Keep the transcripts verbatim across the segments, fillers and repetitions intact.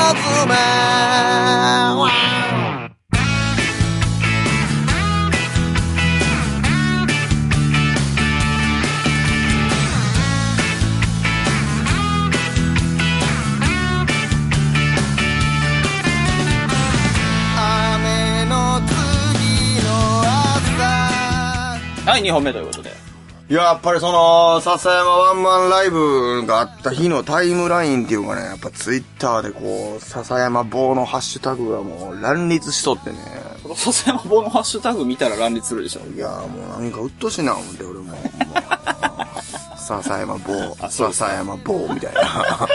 め雨の次の朝。 はい、にほんめということで。 いや、やっぱりその、笹山ワンマンライブがあった日のタイムラインっていうかね、やっぱツイッターでこう、笹山棒のハッシュタグがもう乱立しとってね。 この笹山棒のハッシュタグ見たら乱立するでしょ。 いや、もうなんかうっとしいな思って俺も。笹山棒、笹山棒みたいな。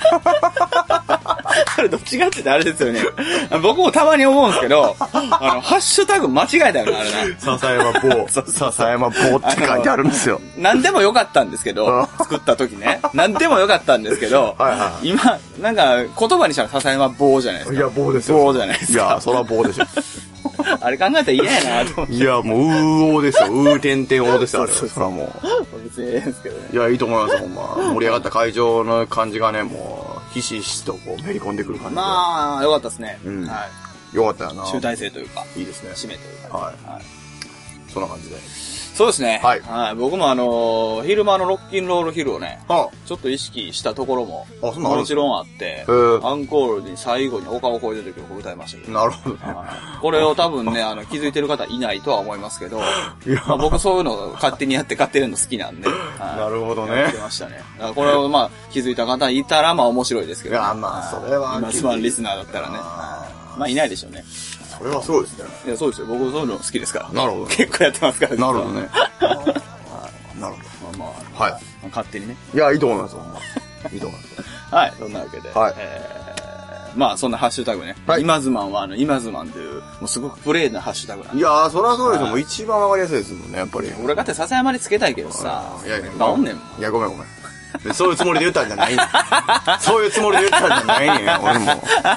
あれどっちかって言ってあれですよね。僕もたまに思うんですけど、あの、ハッシュタグ間違えたよな、あれな。 笹山棒、笹山棒って書いてあるんですよ。 何でもよかったんですけど、作った時ね。何でもよかったんですけど、はいはい、今、なんか言葉にしたら笹山棒じゃないですか。 いや、棒ですよ。 棒じゃないですか。 いや、そら棒でしょ。 あれ考えたら嫌やなと思って。 いや、もう、うーおーですよ。うーてんてんおーですよ、あれ。そらもう。 別にええですけどね。 いや、いいと思います、ほんま。盛り上がった会場の感じがね、もう、ひしひしとこう、めり込んでくる感じで。 まあ、よかったですね。 うん。 はい。 よかったよな。 集大成というか。 いいですね。 締めというか。 はい。はい。そんな感じで。 そうですね。 はい。 はい。僕もあのー、昼間のロッキンロールヒルをね、 はあ、 ちょっと意識したところも、 あ、そんなもちろんあって、アンコールに最後に丘を越えてる曲を歌いましたけど。 なるほどね。 これを多分ね、あの、気づいてる方いないとは思いますけど、いやまあ、僕そういうのを勝手にやって勝手にやるの好きなんで。 なるほどね。 やってましたね。だからこれをまあ、気づいた方いたらまあ面白いですけど、ね。 いや、まあ、それは。 今、スワンリスナーだったらね。まあ、いないでしょうね。 それはそうですね。 いや、そうですよ。僕そういうの好きですから。 なるほど。 結構やってますから。 なるほどね。なるほど。 まあまあ、はい。勝手にね。 いや、いいと思います。いいと思います。 はい。そんなわけで。はい。えー、まあ、そんなハッシュタグね。はい。今ズマンは、あの、今ズマンという、もうすごくプレーなハッシュタグなんで。 いやー、そりゃそうですよ。もう一番わかりやすいですもんね、やっぱり。 俺かって笹山につけたいけどさ。 いやいや、 まあ、おんねんもん。 いや、ごめんごめん。そういうつもりで言ったんじゃないねん。そういうつもりで言ったんじゃないねん、俺も。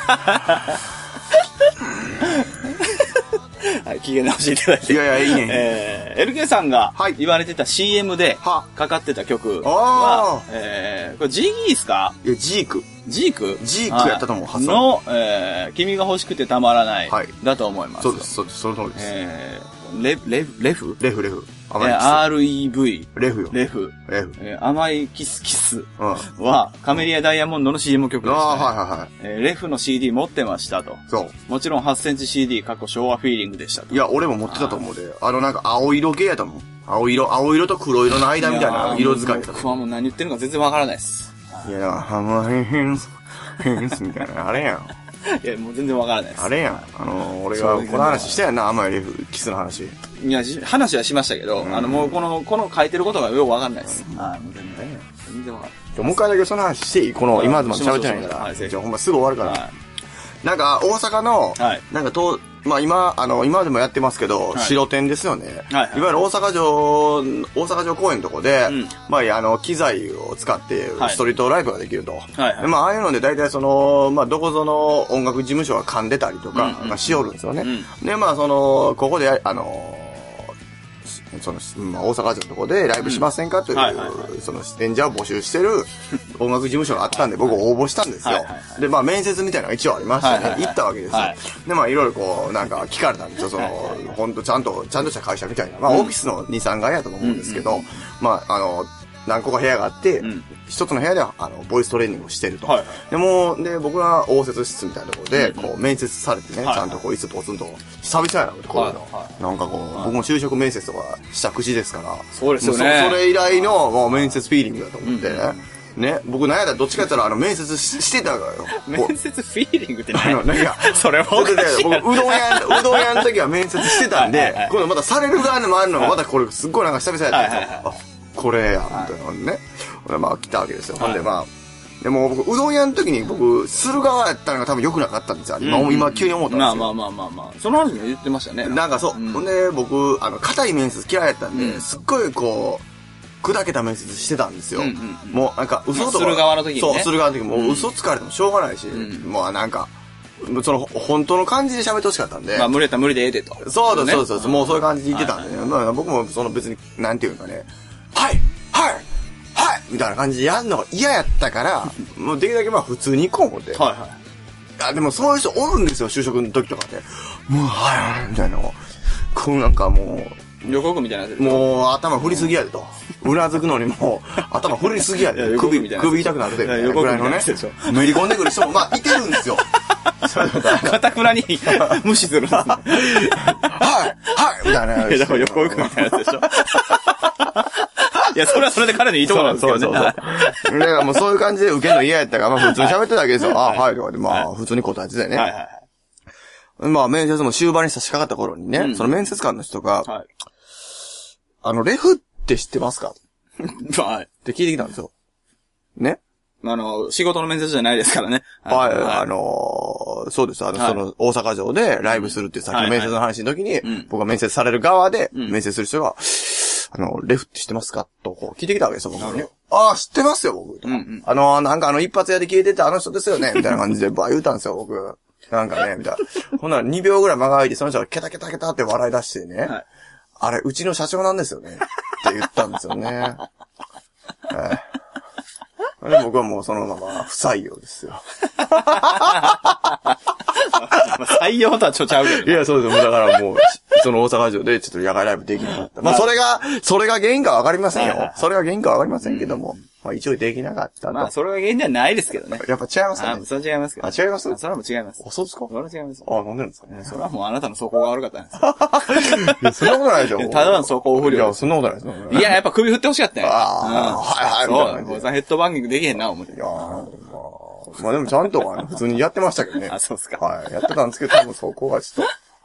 はい、機嫌直していただいて。 いやいや、いいね。 えー、エルケー さんが言われてた シーエム でかかってた曲は、えー、これジーギーですか？ いや、ジーク。 ジーク？ ジークやったと思う、 はず。の、えー、君が欲しくてたまらない。 はい。 だと思います。 そうです、そうです、その通りです。 えー、レ、レフレフレフ、レフ。 えー、アールイーブイ。 レフよ。 レフ。 レフ。 えー、甘いキスキスは、カメリアダイヤモンドの シーエム 曲でした、ね。 ああ、はいはいはい。 えー、レフの シーディー 持ってましたと。 そう。 もちろんはちセンチ シーディー 過去昭和フィーリングでしたと。 いや、俺も持ってたと思うで。あのなんか青色系やと思う。青色、青色と黒色の間みたいな色使いやった。 僕はもう何言ってるのか全然わからないです。 いや、ハマヘンス、ヘンスみたいな、あれやん。 いや、もう全然わからないです。 あれやん。あの、俺がこの話したやんな、甘いレフ、キスの話。 いや、話はしましたけど、うん、あの、もうこの、この書いてることがよくわかんないです。あ、もう全然。全然わかんない。 もう一回だけその話していい？この、今までも喋ってないから。はい、じゃあほんますぐ終わるから。はい、なんか、大阪の、はい、なんかと、まあ今、あの、今でもやってますけど、はい、白店ですよね。はいはい、いわゆる大阪城、大阪城公園のとこで、うん、まあ、あの、機材を使って、ストリートライブができると。はいはい、まあ、ああいうので大体その、まあ、どこぞの音楽事務所が噛んでたりとか、うんうん、まあ、しおるんですよね。うん、で、まあ、その、ここで、あの、その、まあ、大阪城のとこでライブしませんかという、うんはいはいはい、その演者を募集してる音楽事務所があったんで、僕応募したんですよ。はいはいはい、で、まあ、面接みたいなのが一応ありましてね、はいはいはい、行ったわけですよ。はい、で、まあ、いろいろこう、なんか聞かれたんですよ。その、ほんとちゃんと、ちゃんとした会社みたいな。まあ、オフィスのに、さんがいやと思うんですけど、うんうん、まあ、あの、何個か部屋があって、うん、一つの部屋では、あの、ボイストレーニングをしてると。はいはい、でも、で、僕は応接室みたいなところで、こう、面接されてね、はいはい、ちゃんとこう、椅子ポツンと、久々やな、こういうの。はいはい、なんかこう、はい、僕も就職面接とかした口ですから、 そうですよね。 そ, それ以来の、もう面接フィーリングだと思ってね。うん、ね、僕なんやったらどっちかやったら、あの、面接 し, してたからよ。 面接フィーリングって何？いや、それもおかしい。僕、うどん屋、うどん屋の時は面接してたんで、はいはいはい、今度またされる側でもあるのが、またこれ、すっごいなんか久々やったんですよ。はいはいはい、これや、みたいなのね。まあ、来たわけですよ。ほんで、まあ、でも僕、うどん屋の時に僕、する側やったのが多分良くなかったんですよ。今、うん、今急に思ったんですよ。 まあまあまあまあまあ。その話も言ってましたね。 なんかそう。うん、ほんで、僕、あの、硬い面接嫌いやったんで、うん、すっごいこう、砕けた面接してたんですよ。うんうんうん、もう、なんか、嘘とか。 する側の時にね。 そう、する側の時も、もう嘘つかれてもしょうがないし、うん、もうなんか、その、本当の感じで喋ってほしかったんで。 まあ、無理やったら無理でええでと。 そうだ、ね、そうそうそう。もうそういう感じで言ってたんでね。はいはいはい、まあ、僕もその別に、なんていうかね、はいはいはいみたいな感じでやるのが嫌やったから、もうできるだけまあ普通に行こう思って。はいはい。 や、でもそういう人おるんですよ、就職の時とかで。もう、はい、みたいな。こうなんかもう、予告みたいなやつ。 もう、頭振りすぎやでと。うなずくのにも、頭振りすぎやで。首、首痛くなるで。ぐらいのね。めり込んでくる人も、まあ、いてるんですよ。 かたくなに無視するんですね。はい、 はいみたいな。 いや、だから予告みたいなやつでしょ。いや、それはそれで彼のいいところなんですけどね。そうそうそう。だからもうそういう感じで受けるの嫌やったから、まあ普通に喋ってただけですよ。あ、はい、とかで、まあ普通に答えてたよね。はいはいはい。まあ面接も終盤に差し掛かった頃にね、その面接官の人が、あの、レフって知ってますかはい。って聞いてきたんですよ。ね。 あの、仕事の面接じゃないですからね。 はい、あの、そうです。あの、その、大阪城でライブするっていうさっきの面接の話の時に、僕が面接される側で、面接する人が、あの、レフって知ってますかと、こう、聞いてきたわけですよ、僕に。ああ、知ってますよ、僕。あの、なんかあの、一発屋で消えてたあの人ですよね、みたいな感じで、ば言うたんですよ、僕。なんかね、みたいな。ほんならにびょうぐらい間が空いて、その人がケタケタケタって笑い出してね、あれ、うちの社長なんですよね、って言ったんですよね。で僕はもうそのまま不採用ですよ。 採用とはちょちゃうけど。 いや、そうですよ。だからもう、その大阪城でちょっと野外ライブできなかった。まあそれが、それが原因かわかりませんよ。それが原因かわかりませんけども。まあ一応できなかったと。 まあそれが原因ではないですけどね。 やっぱ違いますかね。 あ、それは違いますけど。 あ、違いますそれはもう違います。 あ、そうですかそれは違います。 あ、なんでなんですかね。 それはもうあなたの素行が悪かったんですよ。 いや、そんなことないでしょ。 ただの素行不良。 いや、そんなことないです。 いや、やっぱ首振ってほしかったよ。 ああ、はいはい。 そう。さ、ヘッドバンギングできへんな、思って。 いやまあでもちゃんと普通にやってましたけどね。 あ、そうですか。 はい。やってたんですけど、多分そこはちょっ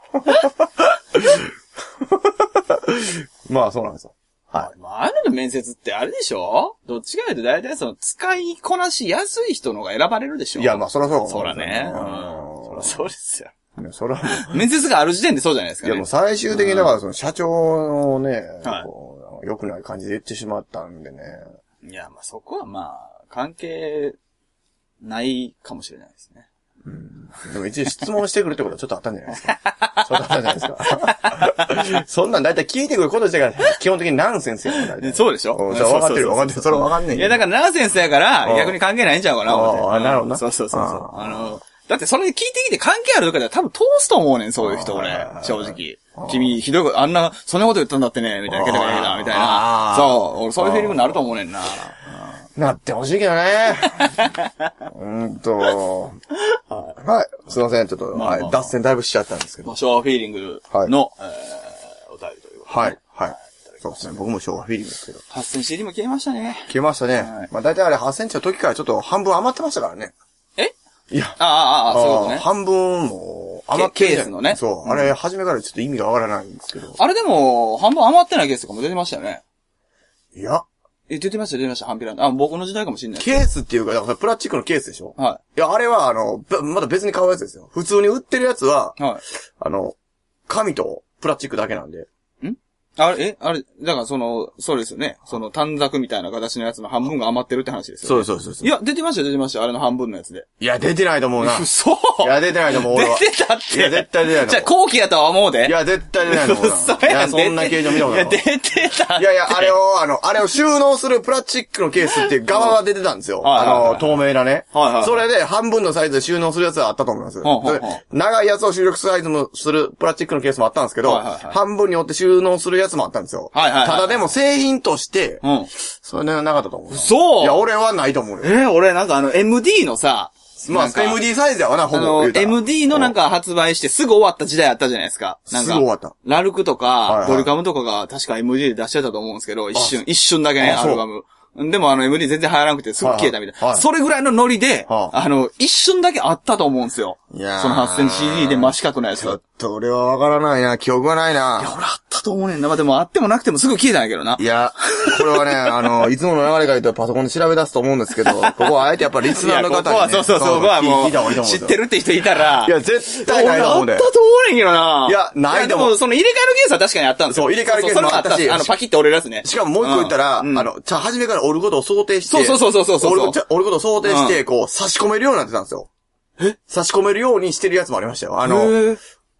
と。まあそうなんですよ。 はい。まあ、あるの面接ってあれでしょ？どっちかというと大体その使いこなしやすい人のが選ばれるでしょ？ いや、まあそらそうか。 そらね。うん。そらそうですよ。 いや、そらもう。面接がある時点でそうじゃないですかね。 いや、もう最終的にだからその社長のね、こう良くない感じで言ってしまったんでね。 いや、まあそこはまあ、関係ないかもしれないですね。 うん。でも一応質問してくるってことはちょっとあったんじゃないですか。ちょっとあったんじゃないですか。そんなんだいたい聞いてくること自体が基本的にナンセンスやから。 そうでしょ？ じゃあ分かってる分かってる。それ分かんねえ。 いや、だからナンセンスやから逆に関係ないんちゃうかな、 ああ、なるほどな。 そうそうそうそう。あの、だってそれ聞いてきて関係あるとかでは多分通すと思うねん、そういう人俺。正直。君、ひどいこと、あんな、そんなこと言ったんだってね、みたいな、ケタケタケタ、みたいな。そう、俺そういうフィーリングになると思うねんな。 なってほしいけどね。うんと。はい。すいません、ちょっと、はい。脱線だいぶしちゃったんですけど。 昭和フィーリングの、えー、お便りということで。 はい。はい。そうですね。僕も昭和フィーリングですけど。 はっせんシーディー も消えましたね。 消えましたね。まあ大体あれはちセンチの時からちょっと半分余ってましたからね。 えいや。 ああ、ああ、そういうことね。 半分も余ってケースのね。 そう。あれ、初めからちょっと意味がわからないんですけど。 あれでも、半分余ってないケースとかも出てましたよね。 いや。 え、出てました、出てました、半ピラ。あ、僕の時代かもしれない。 ケースっていうか、だからプラスチックのケースでしょ？ はい。 いや、あれは、あの、まだ別に買うやつですよ。普通に売ってるやつは、 はい。 あの、紙とプラスチックだけなんで。 んあれ、えあれ、だからその、そうですよね。その短冊みたいな形のやつの半分が余ってるって話ですよ、 ね。そうそうそう。 いや、出てました出てましたあれの半分のやつで。 いや、出てないと思うな。 嘘いや、出てないと思う。 出てたって。 いや、絶対出てないと思う。 じゃあ、後期やとは思うで。 いや、絶対出てないと思う。 嘘やん。いや、そんな形状見たことない。 いや、出てた。 いやいや、あれを、あの、あれを収納するプラスチックのケースって側が出てたんですよ。あの、透明なね。はいはい。それで半分のサイズで収納するやつはあったと思います。長いやつを収録サイズのするプラスチックのケースもあったんですけど、半分に折って収納するやつもあったんですよ。はいはい。ただでも製品として、うん。それね、なかったと思う。 そういや、俺はないと思うよ。 えー、俺なんかあの エムディー のさ、 まあ、エムディー サイズやわな、ほぼ。あの、 エムディー のなんか発売してすぐ終わった時代あったじゃないですか。なんか。 すぐ終わった。 ラルクとか、ドリカムとかが確か エムディー で出してたと思うんですけど、一瞬、一瞬だけね、アルバム。でもあの エムディー 全然流行らなくてすぐ消えたみたいな。はいはい、それぐらいのノリで、はい、あの、一瞬だけあったと思うんですよ。いやその はちセンチシーディー で真四角のやつ。 ちょっと俺はわからないな、記憶がないな。 いや、俺あったと思うねんな。まあ、でもあってもなくてもすぐ消えたんやけどな。 いや、これはね、あの、いつもの流れから言うとパソコンで調べ出すと思うんですけど、ここはあえてやっぱリスナーの方に、ね。ここはそうそうそう、ここはもう、知ってるって人いたら。 いや、絶対ないと思うね。 あったと思うねんけどな。 いや、ないと思う。 でも、その入れ替えるケースは確かにあったんですよ。 そう、入れ替えるケースもあったし。 あの、パキって折れるやつね。 しかももう一個言ったら、あの、じゃあ初めから折ることを想定して。 そうそうそうそうそう。 折ることを想定して、こう、差し込めるようになってたんですよ。え差し込めるようにしてるやつもありましたよ。あの、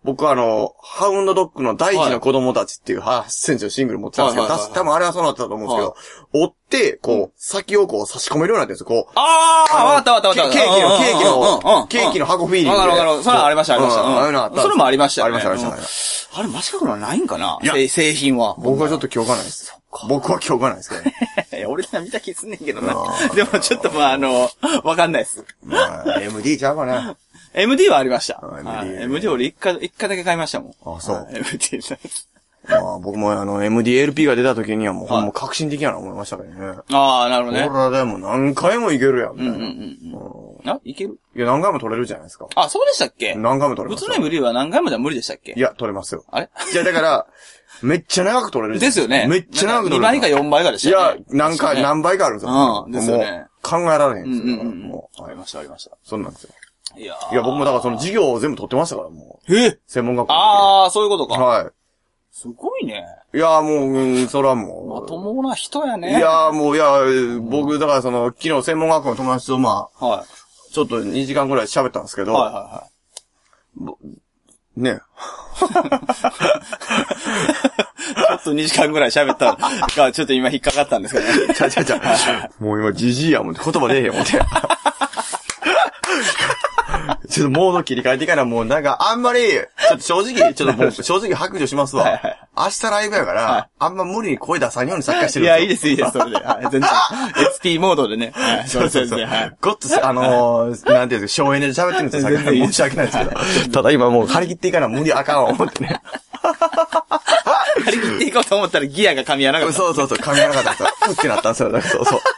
僕はあの、ハウンドドッグの大事な子供たちっていうはちセンチのシングル持ってたんですけど、多分あれはそうなってたと思うんですけど、折って、こう、先をこう差し込めるようになってるんですよ、こう。 ああ、わかったわかったわかった。 ケーキの、ケーキの、ケーキの箱フィーリングで。 わかるわかる。それはありました、ありました。 ああいうのあった。 それもありましたよね。 ありました、ありました。 あれ、真四角のはないんかな製品は。 僕はちょっと記憶がないです。僕は記憶がないですけどね。 いや、俺ら見た気すんねんけどな。でもちょっとまあ、あの、わかんないです。 まあ、エムディー ちゃうかな。 エムディー はありました。 エムディー。 エムディー 俺一回、一回だけ買いましたもん。 あ、そう。 エムディーまあ、僕もあの、エムディーエルピー が出た時にはもう、ほんま革新的やな思いましたけどね。 ああ、なるほどね。 これでも何回もいけるやん、みたいな。 うんうんうん。あ、いける？ いや、何回も取れるじゃないですか。 あ、そうでしたっけ？ 何回も取れます。 普通の エムディー は何回もじゃ無理でしたっけ？ いや、取れますよ。 あれ？ いや、だから、めっちゃ長く取れるですよね。 めっちゃ長く取れる。 にばいかよんばいかでしたよね。いや、何回、何倍かあるんですよ。うん、ですよね。 考えられへんですよ。 もう。ありました、ありました。 そうなんですよ。 いやいや、僕もだからその授業を全部取ってましたから、もう。え専門学校。 ああ、そういうことか。 はい。 すごいね。 いや、もう、うん、それはもう。 まともな人やね。 いや、もう、いや、僕、だからその、昨日専門学校の友達と、まあ、はい。ちょっとにじかんくらい喋ったんですけど、はいはいはい。ね。 ちょっとにじかんくらい喋ったが、ちょっと今引っかかったんですけどね。 ちゃちゃちゃ。もう今、じじいやもんって言葉出えへんもんって。ちょっとモード切り替えていかないもうなんかあんまり、ちょっと正直、ちょっともう正直白状しますわ。はいはい、明日ライブやから、はい、あんま無理に声出さんように参加してるんですよ。 いや、いいです、いいです、それで。はい、全然。エスピー モードでね。はい、 そうそうそう。はい、ごっつ、あのー、なんていうんですか、省エネで喋ってるんですよ、申し訳ないですけど。ただ今もう張り切っていかない無理あかんわ思ってね。 張り切っていこうと思ったらギアが噛み合わなかった。 そうそうそう、噛み合わなかったんですよ。うってなったんですよ。だからそうそう。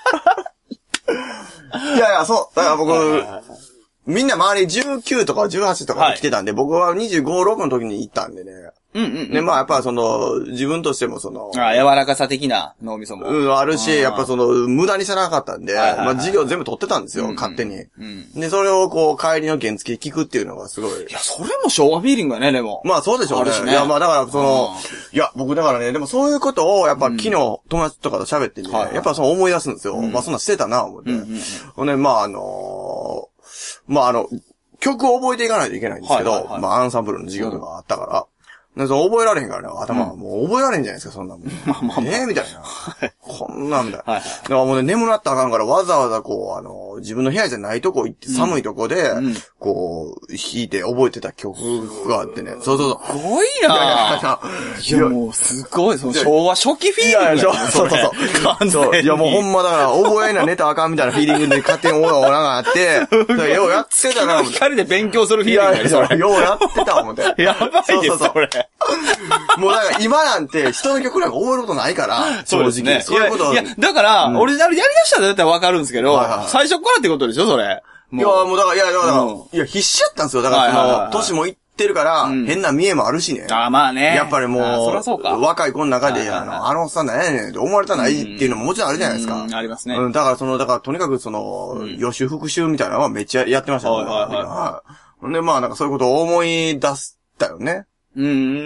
いやいや、そう。だから僕、みんな周りじゅうきゅうとかじゅうはちとか来てたんで、はい、僕はにじゅうご、ろくの時に行ったんでね。 うんうん、うん。 で、まあやっぱその、自分としてもその、 ああ、柔らかさ的な脳みそも。 うん、あるし、やっぱその、無駄にせなかったんで、はいはいはい、まあ授業全部取ってたんですよ、うんうん、勝手に、うん。で、それをこう、帰りの原付聞くっていうのがすごい。 いや、それも昭和フィーリングやね、でも。 まあそうでしょうね。ねいや、まあだからその、いや、僕だからね、でもそういうことを、やっぱ昨日、友達とかと喋ってね、うん、やっぱその思い出すんですよ。うん、まあそんなしてたな、思って。うんうんうん、で、まああのー、まああの、曲を覚えていかないといけないんですけど、はいはいはい、まあアンサンブルの授業とかあったから、うん、でその覚えられへんからね、頭はもう覚えられんじゃないですか、そんなもん。まあまあまあ、ええー、みたいな。こんなんみたいな。はいはい、だからもうね、眠なったらあかんから、わざわざこう、あの、自分の部屋じゃないとこ行って、寒いとこで、うん、こう、弾いて覚えてた曲があってね。そうそうそう。 すごいなぁ。いや、もうすごい、その昭和初期フィーリング、ね。いやいや、 そうそうそう。完全に。いや、もうほんまだから、覚えなネタあかんみたいなフィーリングで勝手にオーラオーラがあって、ようやってたな。 光で勉強するフィーリングだよ、それ。 ようやってた思って。 やばいです、そうそうそうそれ。 もうだから今なんて人の曲なんか覚えることないから、 そうですね。 そういうこといや、いやだから、うん、オリジナルやりだしたらだったらわかるんですけど、はいはい、最初からってことでしょ、それ。 いや、もうだから、いや、だから、うん、いや、必死やったんですよ。だから、その、はいはいはい、年もいってるから、うん、変な見栄もあるしね。 ああ、まあね。 やっぱりもう、 そりゃそうか。 若い子の中で、はいはいはい、あの、あのおっさんなんやねんって思われたないっていうのももちろんあるじゃないですか。 うん、ありますね。 うん、だからその、だからとにかくその、うん、予習復習みたいなのはめっちゃやってましたね。はいはいはい。はい。で、まあなんかそういうことを思い出したよね。 うん。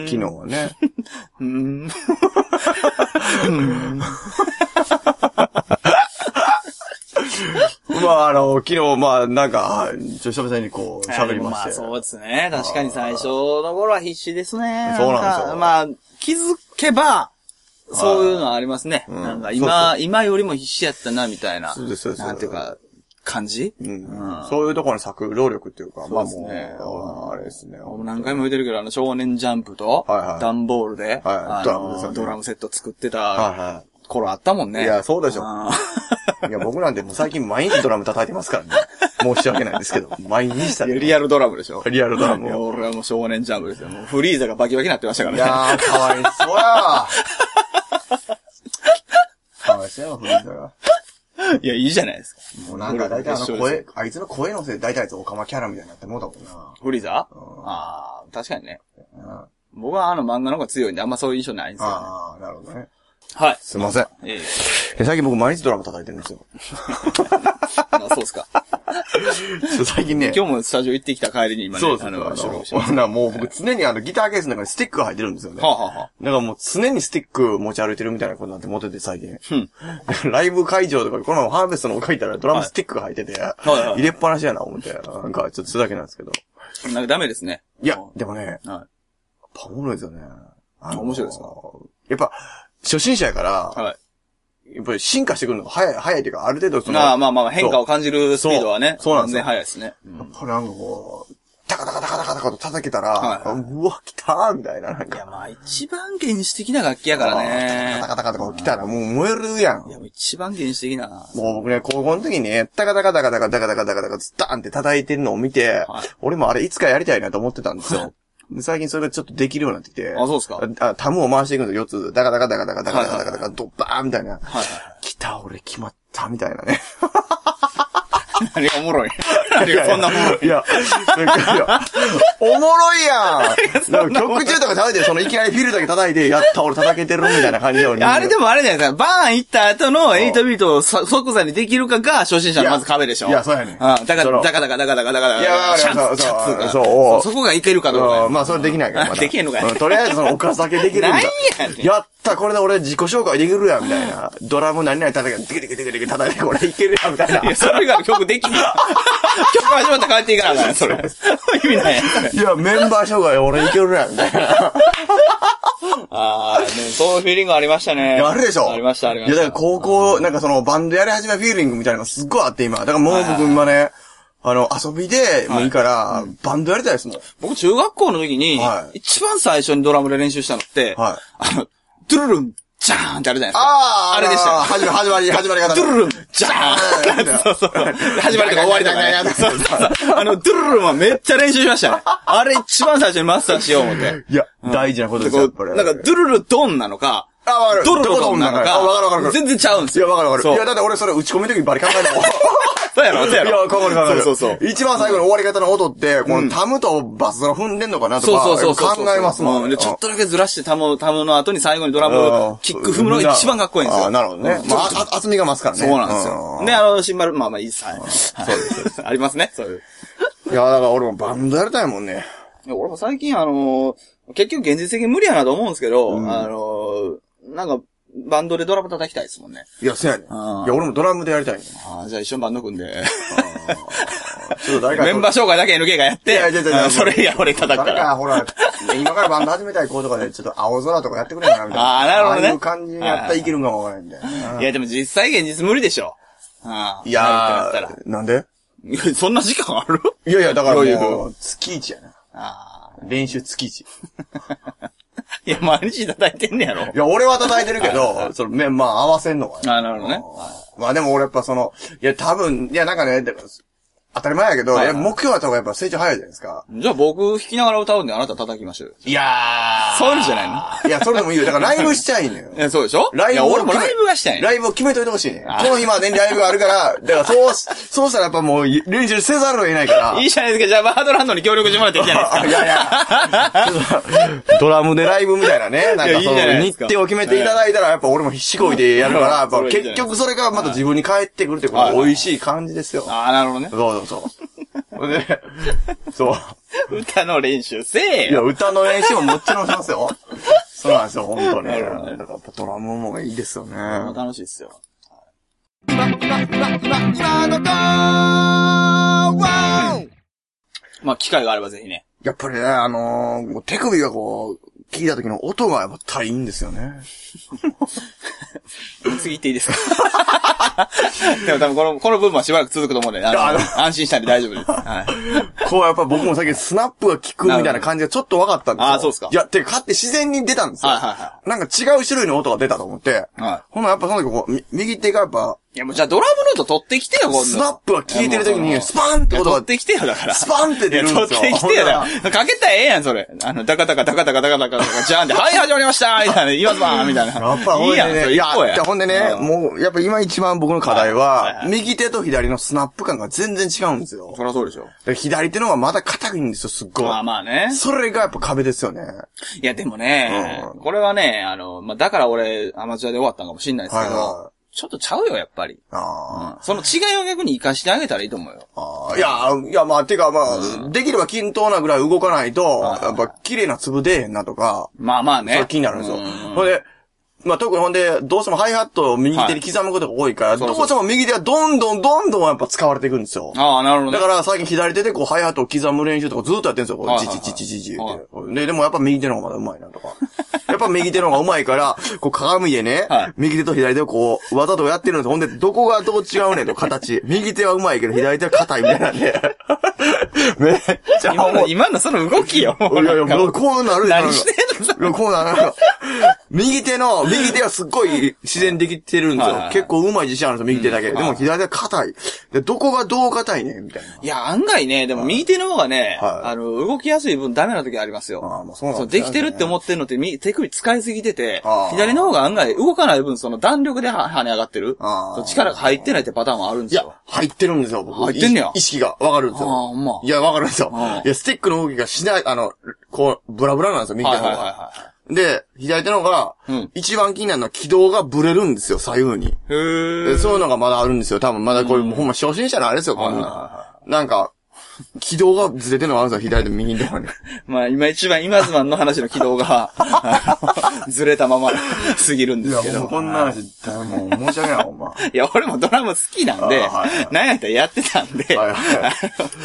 昨日はね。 うん。 まあ、あの、昨日、まあ、なんか、ちょ、久々にこう、喋りまして。 まあ、そうですね。確かに最初の頃は必死ですね。 そうなんですよ。 まあ、気づけば、そういうのはありますね。うん、なんか今、そうそう今よりも必死やったな、みたいな。 そうです、そうです。 なんていうか、感じ、 うんうん、そういうところに咲く労力っていうか、まあもう、あれですね。 何回も言ってるけど、あの、少年ジャンプと、段ボールで、 はいはい、 ドラムセット作ってた頃あったもんね。 いや、そうでしょ。いや、僕なんてもう最近毎日ドラム叩いてますからね。申し訳ないですけど、毎日したら。 リアルドラムでしょ。 リアルドラム。 いや、俺はもう少年ジャンプですよ。もうフリーザがバキバキになってましたからね。 いやー、かわいそうやー。かわいそうやわ、フリーザが。 いや、いいじゃないですか。 もうなんか大体あの声、あいつの声のせいで大体あいつオカマキャラみたいになってもうたもんな。 フリーザ、うん、ああ、確かにね。うん、僕はあの漫画の方が強いんであんまそういう印象ないんですよ、ね。 ああ、なるほどね。 はい。 すいません。ええ。最近僕毎日ドラム叩いてるんですよ。 あ、そうですか。 最近ね。 今日もスタジオ行ってきた帰りに今ね、 そうそうそう。あの、収録します。もう僕常にあのギターケースの中にスティックが入ってるんですよね。はあはあ、だからもう常にスティック持ち歩いてるみたいなことになって持ってて最近。うん、ライブ会場とかこのハーベストの書いたらドラムスティックが入ってて、はい、入れっぱなしやな思って、なんかちょっとそれだけなんですけど。 なんかダメですね。 いや、でもね、はい、 ぱおもろいですよね。 面白いですか？ やっぱ、初心者やから、はい。やっぱり進化してくるのが早い、早いっていうか、ある程度その。 まあまあまあ、変化を感じるスピードはね。 そうなんですよ。 早いですね。 やっぱなんかこう、タカタカタカタカタカと叩けたら、はいはい、うわ、来たーみたいな。なんかいや、まあ一番原始的な楽器やからね。 タカタカタカとか来たらもう燃えるやん。 いや、一番原始的な。 もう僕ね、高校の時にね、タカタカタカタカタカタカタカタカズターンって叩いてるのを見て、はい、俺もあれいつかやりたいなと思ってたんですよ。最近それがちょっとできるようになってきて。 あ、そうですか。 あ、タムを回していくんですよ、よっつ。ダカダカダカダカダカダカダカダカドッバーンみたいな。はいはい。来た、俺決まったみたいなね。 何がおもろい何がそんなおもろいいや、いや、おもろいやんなんか曲中とか食べて、そのいきなりフィルだけ叩いて、やった俺叩けてるみたいな感じよ。 あれでもあれじゃないですか、バーン行った後のエイトビートを即座にできるかが初心者のまず壁でしょ。 いや、そうやねん。 だから、だから、だから、だから、だから、 いや、 シャンツ、シャツそう、 そこがいけるかどうか。 まあ、それできないから。 できへんのかい。 とりあえずそのおかずだけできるんだ。 何やねん。 やった、これで俺自己紹介できるやん、みたいな。ドラム何々叩け、テケテケテケテケ叩いてこれいけるやん、みたいな。 いや、それが曲できんの。曲始まったら帰っていかなあかん、それ。意味ないやん。 いや、メンバー紹介俺いけるやん、みたいな。 ああ、でもそういうフィーリングありましたね。 あるでしょ？ ありました、ありました。 いや、だから高校、なんかそのバンドやり始めフィーリングみたいなのがすっごいあって今。だからもう僕今ね、あの、遊びでもいいから、バンドやりたいですもん。 僕中学校の時に、一番最初にドラムで練習したのって、あの、ドゥルルン、ジャーンってあるじゃないですか。 ああ、 あれでした。 始まり、始まり、始まり方。 ドゥルルン、ジャーンそうそう。始まりとか終わりとかね。そうそう。あの、ドゥルルンはめっちゃ練習しましたね。あれ一番最初にマスターしよう思って。 いや、大事なことですよ、これ。 なんか、ドゥルルドンなのか、 あ、わかる。 ドルルドンなのか、 わかるわかる。 全然ちゃうんですよ。 いや、わかるわかる。いや、だって俺それ打ち込みの時にバリ考えたもん。 そうやろ、そうやろ。 いや、かかるかかる。 そうそうそう。 一番最後の終わり方の音って、このタムとバスドラ踏んでんのかなとか、そうそうそう考えますもん。 で、ちょっとだけずらしてタム、タムの後に最後にドラム、キック踏むのが一番かっこいいんですよ。 あ、なるほどね。まあ、厚みが増すからね。 そうなんですよ。で、あの、シンバル、まあまあいいっす。はい。そうです。ありますね。そういう。 いや、だから俺もバンドやりたいもんね。 俺も最近あの、結局現実的に無理やなと思うんですけど、あの、なんか、バンドでドラム叩きたいですもんね。 いや、そうやね。いや、俺もドラムでやりたいね。 ああ、じゃあ一緒にバンド組んで。 ちょっと誰か。 メンバー紹介だけ エヌケー がやって。いやいやいやそれ以外俺叩くから。 誰か、ほら、今からバンド始めたい子とかで、ちょっと青空とかやってくれんかなみたいな。 ああ、なるほどね。ああいう感じにやったらいけるんかもわからないんだよ。 いや、でも実際現実無理でしょ。 いやー、なんでそんな時間ある？ いやいや、だからもう、月一やな。ああ。練習月一。 いや、毎日叩いてんねやろ。 いや、俺は叩いてるけど、その、まあ、合わせんのはね。あ、なるほどね。 まあでも俺やっぱその、いや、多分、いや、なんかね、当たり前やけど、はいはい、目標は多分やっぱ成長早いじゃないですか。 じゃあ僕弾きながら歌うんであなた叩きましょうよ。 いやー。 そういうのじゃないの？ いや、それでもいいよ。だからライブしたいのよ。 いや、そうでしょ？ ライブを。いや、俺もライブがしたい。 ライブを決めといてほしいね。この日までにライブがあるから、だからそう、そうしたらやっぱもう練習せざるを得ないから。 いいじゃないですか。じゃあバードランドに協力してもらっていいじゃないですか。いやいや。ドラムでライブみたいなね。なんかその日程を決めていただいたら、やっぱ俺も必死こいでやるから、やっぱ結局それがまた自分に返ってくるってこと美味しい感じですよ。 ああ、なるほどね。 そうそうそう。で、そう。 歌の練習せえよ。 いや、歌の練習ももちろんしますよ。そうなんですよ、本当に。だからやっぱドラムもいいですよね。 楽しいですよ。 今、今、今、今、今のとまあ、機会があればぜひね。 やっぱりね、あのー、手首がこう、聞いた時の音がやっぱ大いいんですよね。 次行っていいですか？でも多分この、この部分はしばらく続くと思うんで、あの、安心したんで大丈夫です。はい。 こうやっぱ僕もさっきスナップが効くみたいな感じがちょっと分かったんですよ。 ああ、そうですか。 いや、てか、勝って自然に出たんですよ。はいはいはい。なんか違う種類の音が出たと思って。はい。ほんなやっぱその時こう、右手がやっぱ、 いやもうじゃあドラムの音取ってきてよ、今度。 スナップが効いてる時に、スパーンって音が。 取ってきてよ、だから。 スパーンって出るんですよ。 取ってきてよ、だから。かけたらええやん、それ。あの、ダカダカダカダカダカダカダカ、ジャーンで、はい、始まりましたみたいな、言わずばーみたいな。 やっぱほんでね、いや、ほんでね、もう、やっぱ今一番僕の課題は、右手と左のスナップ感が全然違うんですよ。 そりゃそうでしょ。 左手の方がまだ硬いんですよ、すっごい。 まあまあね。 それがやっぱ壁ですよね。 いや、でもね、これはね、あの、まあだから俺、アマチュアで終わったんかもしれないですけど、ちょっとちゃうよ、やっぱり。あうん、その違いを逆に活かしてあげたらいいと思うよ。 あいや、いや、まあ、てか、まあ、うん、できれば均等なぐらい動かないと、やっぱ綺麗な粒出えへんなとか。 まあまあね。 気になるんですよ。ほ、うんで、 まあ、特にほんで、どうしてもハイハットを右手に刻むことが多いから、はい、どうしても右手はどんどんどんどんやっぱ使われていくんですよ。 ああ、なるほど、ね。 だから最近左手でこうハイハットを刻む練習とかずっとやってるんですよ。こう、チチチチチチって。で、でもやっぱ右手の方がまだ上手いなとか。やっぱ右手の方が上手いから、こう鏡でね、はい、右手と左手をこう、わざとやってるんですよ。ほんで、どこがどう違うねんと、形。右手は上手いけど、左手は硬いみたいなんで。めっちゃ今の、今のその動きよ。 いやいや、もうこうなる何してんのこうなる。右手の、右手はすっごい自然できてるんですよ。はいはい、結構上手い自信あるんですよ、右手だけ。うん、でも左手は硬い。で、どこがどう硬いねみたいな。 いや、案外ね、でも右手の方がね、はい、あの、動きやすい分ダメな時ありますよ。 ああ、もうそうなんですね。できてるって思ってるのって、手首使いすぎてて、左の方が案外動かない分、その弾力で跳ね上がってる。力が入ってないってパターンもあるんですよ。 いや、入ってるんですよ、僕。 入ってんねや。 意識がわかるんですよ。 ああ、まあ。 いや、わかるんですよ。いや、スティックの動きがしない、あの、こう、ブラブラなんですよ、右手の方が。はいはいはいはい。で、左手の方が、うん、一番気になるのは軌道がブレるんですよ、左右に。 へー。 そういうのがまだあるんですよ。多分まだこれ、うん、ほんま初心者のあれですよ、こんな。なんか、軌道がずれてるのがあるんですよ、左と右のところに。 まあ今一番、今ズマンの話の軌道が、ずれたまま過ぎるんですけど。 いや、もうこんな話、もう申し訳ない、ほんま。 いや、俺もドラム好きなんで、なんやったらやってたんで、はいはい、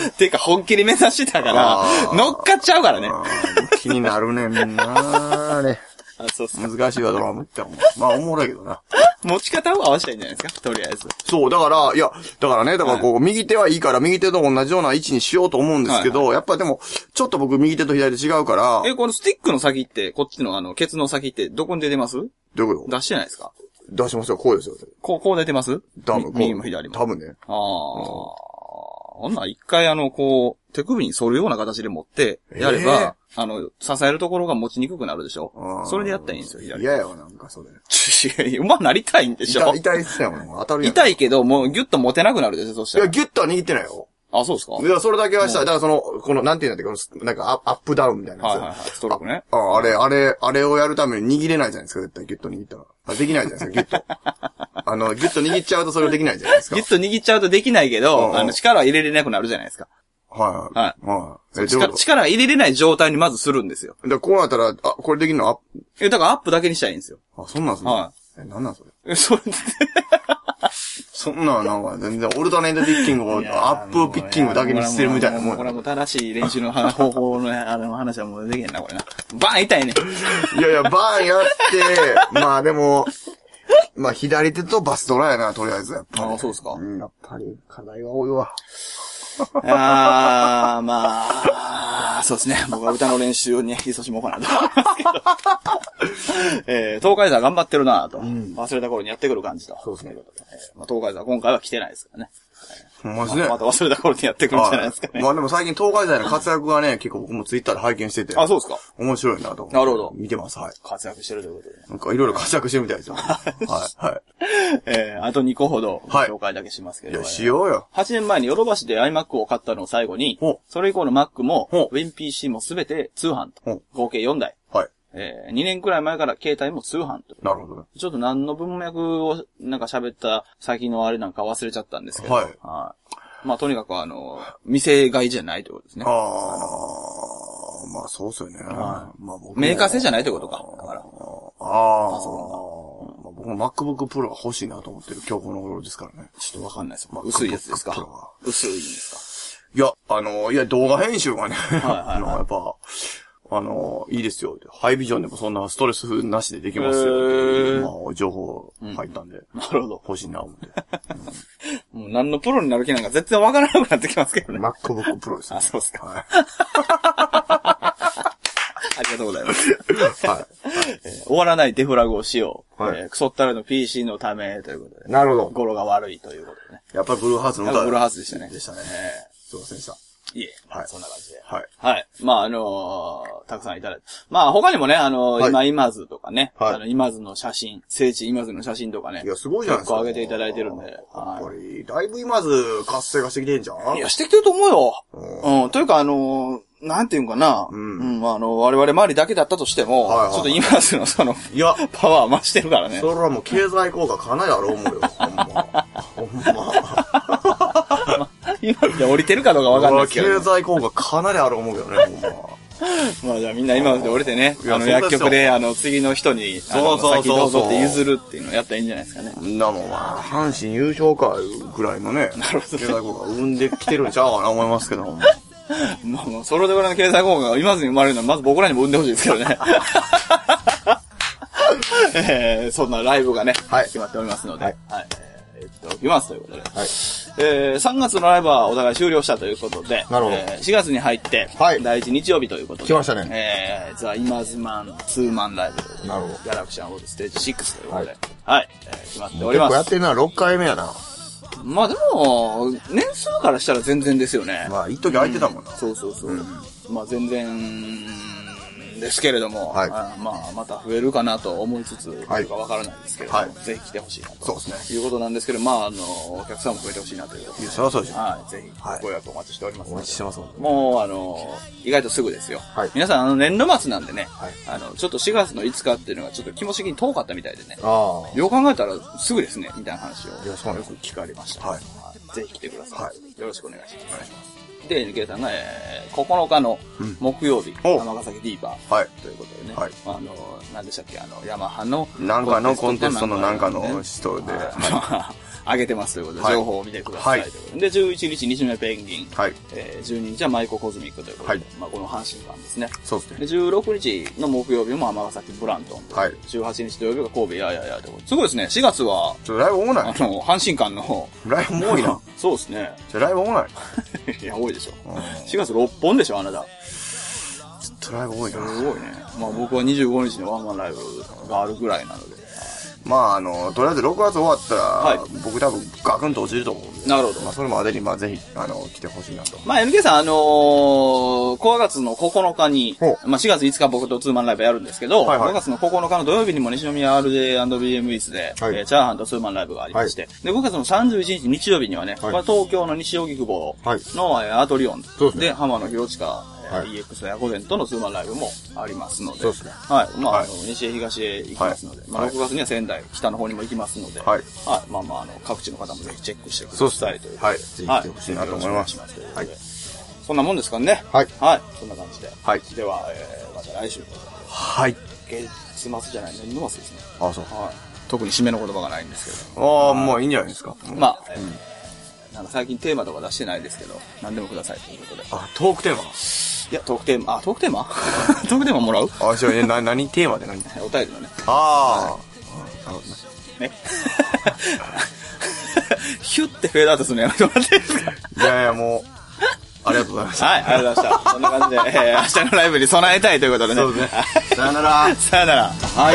ていうか本気で目指してたから、乗っかっちゃうからね。 気になるね、みんな、あれ。 あ、そうそう。 難しいわ、ドラムって思う。まあ、おもろいけどな。 持ち方を合わせたいんじゃないですか、とりあえず。 そう、だから、いや、だからね、だからこう、はい、右手はいいから、右手と同じような位置にしようと思うんですけど、はいはい、やっぱでも、ちょっと僕、右手と左手違うから。 え、このスティックの先って、こっちのあの、ケツの先って、どこに出てます？ どういうこと？ 出してないですか？ 出しますよ、こうですよ。 こう、こう出てます？ 多分、 右も左も。 多分ね。 ああ。ほんなら一回あの、こう、手首に反るような形で持って、やれば、えー、あの、支えるところが持ちにくくなるでしょ。それでやったらいいんですよ、左。 嫌やわ、なんかそれ。 いや、馬なりたいんでしょ。 痛いっすよ、当たるやん。 痛いけど、もうギュッと持てなくなるでしょ、そしたら。 いや、ギュッとは握ってないよ。 あ、そうですか？ いや、それだけはしたい。だからその、この、なんていうんだっけ、この、なんかアップダウンみたいなやつ。 はいはいはい、ストロークね。 あ、あれ、あれ、あれをやるために握れないじゃないですか、絶対ギュッと握ったら。できないじゃないですか、ギュッと。あの、ギュッと握っちゃうとそれできないじゃないですか。 ギュッと握っちゃうとできないけど、あの、力は入れれなくなるじゃないですか。 はいはい。 はい。 え、力、力入れれない状態にまずするんですよ。 で、こうなったら、あ、これできるのアップ。 え、だからアップだけにしたらいいんですよ。 あ、そんなんすね。 はい。 え、なんなんそれ。 え、それそんなんなんか全然オルタネートピッキングをアップピッキングだけにしてるみたいなもん。 これはもう正しい練習の方法のあの話はもうできへんな、これな。バーン痛いね。 いやいや、バーンやって、まあでも、まあ左手とバスドラやな、とりあえず。やっぱりああ、そうですか。 うん、やっぱり課題が多いわ。 ああ、まあ、そうですね。僕は歌の練習に忙しもうかなと思いますけど。えー、東海座頑張ってるなと、うん。忘れた頃にやってくる感じと。 そうですね。 えーまあ、東海座今回は来てないですからね。 ほんまですね。 ま, また忘れた頃にやってくるんじゃないですかね。 まあでも最近東海座の活躍がね、結構僕もツイッターで拝見してて。 あ、そうですか。 面白いなと思って。 なるほど。 見てます、はい。 活躍してるということで。 なんかいろいろ活躍してるみたいですよ。はい、はい。 えー、あとにこほど、紹介だけしますけど。 いや、しようよ。 はちねんまえにヨドバシで iMac を買ったのを最後に、それ以降の Mac も、WinPC もすべて通販と、合計よんだい。はい。えー、にねんくらい前から携帯も通販と。 なるほどね。 ちょっと何の文脈をなんか喋った先のあれなんか忘れちゃったんですけど。はい。はい。まあとにかくあの、店買いじゃないということですね。 ああ、まあそうっすよね。はい。 まあ僕メーカー製じゃないということか。だから。ああ。あ、そうなんだ。僕も MacBook Pro が欲しいなと思ってる今日この頃ですからね。 ちょっとわかんないです。まあ、薄いやつですか。薄いんですか。いや、あの、いや動画編集がね、はいはいはい、やっぱ、あの、いいですよ。ハイビジョンでもそんなストレスなしでできますよ。まあ、情報入ったんで。 うん、なるほど。 欲しいな、思って。 うん、もう何のプロになる気なんか全然わからなくなってきますけどね。 MacBook Pro ですね。 あ、そうですか。はい、ありがとうございます。はい、えー。終わらないデフラグをしよう。はい、えー、クソったれの ピーシー のためということで。 なるほど。 語呂が悪いということでね。 やっぱりブルーハーツの歌ブルーハーツでしたね。 でしたね。すいませんでした。 いえ。はい。そんな感じで。 はい。 はい。まあ、あのー、たくさんいただいて。まあ、他にもね、あのー、はい、今、今津とかね。はい。あの、今津の写真、聖地今津の写真とかね。 いや、すごいじゃないですか。 結構上げていただいてるんで。やっぱり、だいぶ今津活性化してきてんじゃん？ いや、してきてると思うよ。うん。うん。というか、あのー、なんていうんかな。うん。うん。まあ、あの、我々周りだけだったとしても、はいはいはい、ちょっと今津のその、いや、パワー増してるからね。 それはもう経済効果かなりある思うよ。ほんま。ほんま。 今で降りてるかどうかわかんないですけど、 ね。経済効果かなりある思うけどね、ほんま。 まあじゃあみんな今まで降りてね、あの薬局であの次の人に、そうそうそう。先どうぞって譲るっていうのをやったらいいんじゃないですかね。 なもんまあ、阪神優勝かぐらいのね、 なるほど、ね。 経済効果生んできてるんちゃうかな思いますけど。 まあまあ、それでぐらいの経済効果が今ずに生まれるのはまず僕らにも生んでほしいですけどね。えー、そんなライブがね、はい、決まっておりますので、はい。はい、えー、っと、来ますということで。はい。えー、さんがつのライブはお互い終了したということで、なるほど。えー、しがつに入って、はい。だいいち日曜日ということで。 来ましたね。 えー、ザ・イマズマンツーマンライブということで。なるほど。ギャラクシーアンウォールステージシックスということで。はい。はい、えー、決まっております。 結構やってるのはろっかいめやな。 まあでも、年数からしたら全然ですよね。 まあ、一時空いてたもんな。 うん、そうそうそう。うん、まあ全然、ですけれども、はい、あまあ、また増えるかなと思いつつ、はい、というかわからないですけれども、はい、ぜひ来てほしいなと。そうですね。いうことなんですけど、まあ、あの、お客さんも増えてほしいなということで。いや、そりゃそうです。はい、ぜひ、ご予約お待ちしておりますので。お待ちしてます。もう、あの、意外とすぐですよ。はい。皆さん、あの、年度末なんでね、はい、あの、ちょっとしがつのいつかっていうのがちょっと気持ち的に遠かったみたいでね。ああ。よう考えたらすぐですね、みたいな話をよく聞かれました。はい。ぜひ来てください。はい。よろしくお願いします。お願いします。で、エヌケー さんが、えー、ここのかの木曜日、尼、うん、崎ディーバー、はい、ということでね、はい、あの、何でしたっけ、あの、ヤマハの、 なんかのコンテストのなんかの人で、 上げてますということで、情報を見てくださいということで、はい、で、じゅういちにち、西目ペンギン、はい、えー、じゅうににちはマイココズミックということで、はい、まあこの阪神ファンですね。そうですね。で、じゅうろくにちの木曜日も尼崎ブラントン、はい、じゅうはちにち土曜日が神戸やややということで、すごいですね、しがつは、 ちょ、ライブ多ない？ あの、阪神間の、 ライブも多いな。 そうですね。 じゃ、ライブ多ないいや、多いでしょ。しがつろっぽんでしょ、あなた。 ちょっとライブ多いな。 すごいね。まあ僕はにじゅうごにちにワンマンライブがあるぐらいなので。 まああの、とりあえずろくがつ終わったら、はい、僕多分ガクンと落ちると思うんで。 なるほど。 まあそれまでに、まあぜひ、あの、来てほしいなと。 まあ エヌケー さん、あのー、ごがつのここのかに、まあしがついつか僕とツーマンライブやるんですけど、はいはい、ごがつのここのかの土曜日にも西宮 アールジェイアンドビーエム イースで、はい、えー、チャーハンとツーマンライブがありまして、はい、で、ごがつのさんじゅういちにち日曜日にはね、はい、まあ、東京の西荻窪の、はい、アートリオンで、で浜野広近、はい、イーエックス や午前とのツーマンライブもありますので。そうですね。はい。まあ、はい、あの、西へ東へ行きますので、はい、まあ、ろくがつには仙台、北の方にも行きますので、はい。はい。まあまあ、あの、各地の方もぜひチェックしてくださいという。はい。ぜひ来てほしいなと思います。はい。そんなもんですかね。はい。はい。そんな感じで。はい。では、えー、また来週。はい。月末じゃない、年度末ですね。あ、そう。はい。特に締めの言葉がないんですけど。 ああ、まあいいんじゃないですか。 まあ、うん。なんか最近テーマとか出してないですけど、何でもくださいということで。 あ、トークテーマいや、トークテーマ、あ、トークテーマトークテーマもらうあ、違う、え、な、何テーマで何お便りのね。 ああ。 ね。ヒュッてフェードアウトするのやめてもらっていいですか？ いやいや、もう、ありがとうございました。 はい、ありがとうございました。そんな感じで、えー、明日のライブに備えたいということでね。そうですね。 さよなら。 さよなら。はい。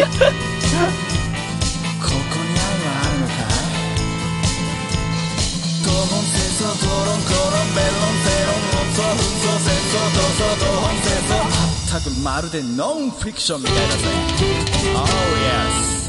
まるでノンフィクションみたいだぜ。Oh yes